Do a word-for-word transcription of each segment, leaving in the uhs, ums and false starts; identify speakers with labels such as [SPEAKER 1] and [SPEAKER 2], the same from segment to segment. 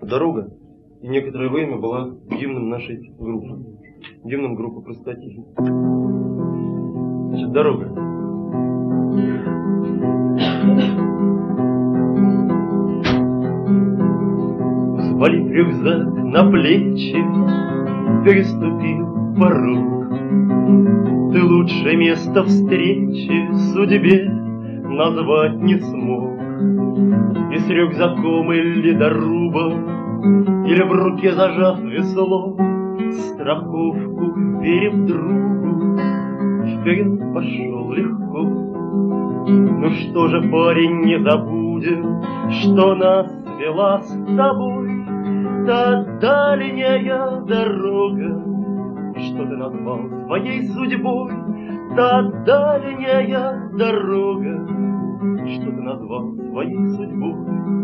[SPEAKER 1] Дорога и некоторое время была гимном нашей группы, гимном группы «Простоти». Значит, дорога. Взвалив рюкзак на плечи, переступил порог. Ты лучшее место встречи судьбе назвать не смог. И с рюкзаком или дорубом, или в руке зажав весло, страховку верив другу, вперед пошел легко. Ну что же, парень, не забудем, что нас свела с тобой та дальняя дорога, что ты назвал своей судьбой, та дальняя дорога, что ты назвал своей судьбой.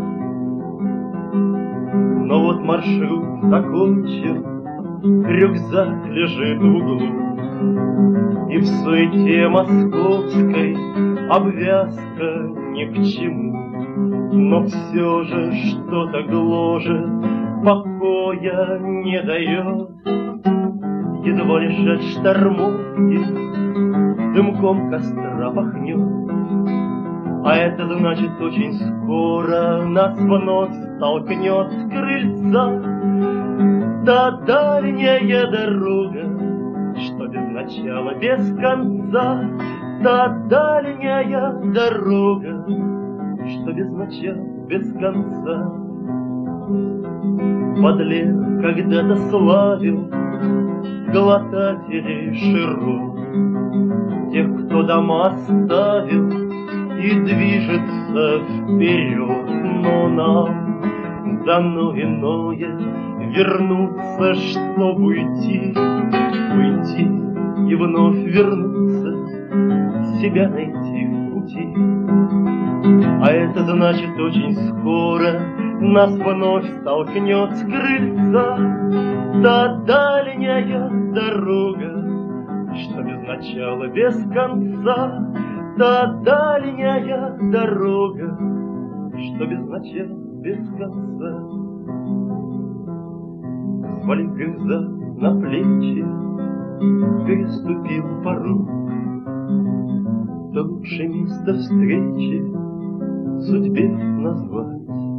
[SPEAKER 1] Но вот маршрут окончен, рюкзак лежит в углу, и в суете московской обвязка ни к чему. Но все же что-то гложет, покоя не дает. Едва лишь от штормовки дымком костра пахнет. А это значит, очень скоро нас вновь столкнет с крыльца та дальняя дорога, что без начала, без конца. Та дальняя дорога, что без начала, без конца. Подлец когда-то славил глотателей широт, тех, кто дома оставил и движется вперед. Но нам дано иное — вернуться, чтоб уйти, уйти и вновь вернуться, себя найти в пути. А это значит, очень скоро нас вновь столкнет с крыльца та дальняя дорога, что без начала, без конца. Та дальняя дорога, что без начала, без конца. Взвалив рюкзак на плечи, переступил порог. То лучшее место встречи судьбе назвать